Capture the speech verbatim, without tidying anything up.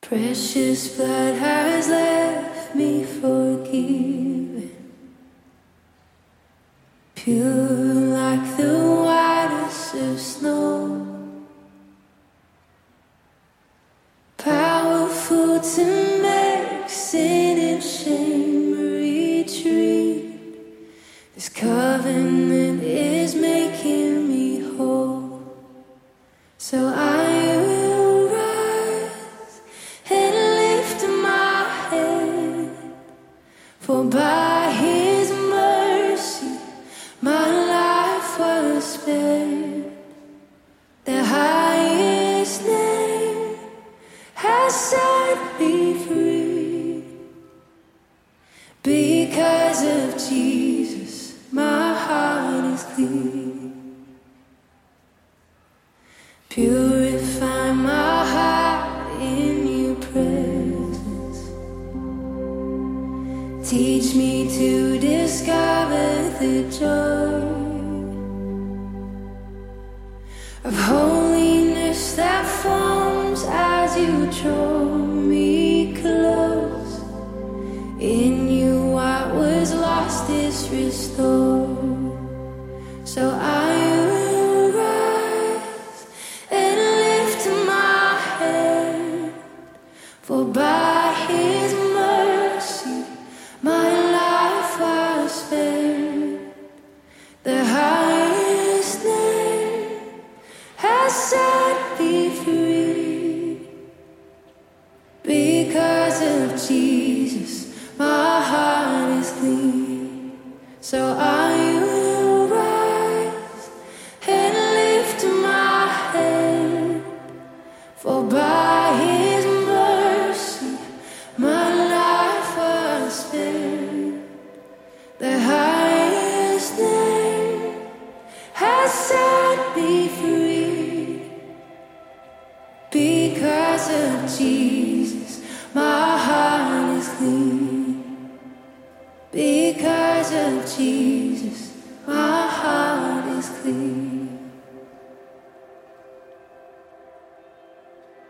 Precious blood has left me forgiven, pure like the whitest of snow, powerful to make sin and shame retreat. This covenant is making me whole, so I will rise and lift my head, for by His mercy my life was spared. The highest name has set me free. Because of Jesus, my heart is clean. Purify my heart in your presence. Teach me to discover the joy of holiness that forms as you draw me close. In you what was lost is restored. So I will rise and lift my head, for by His mercy my life was spared. The highest name has set me free. Because of Jesus, my heart is clean. So I will rise and lift my head, for by His mercy my life was spared. The highest name has set me free. Because of Jesus,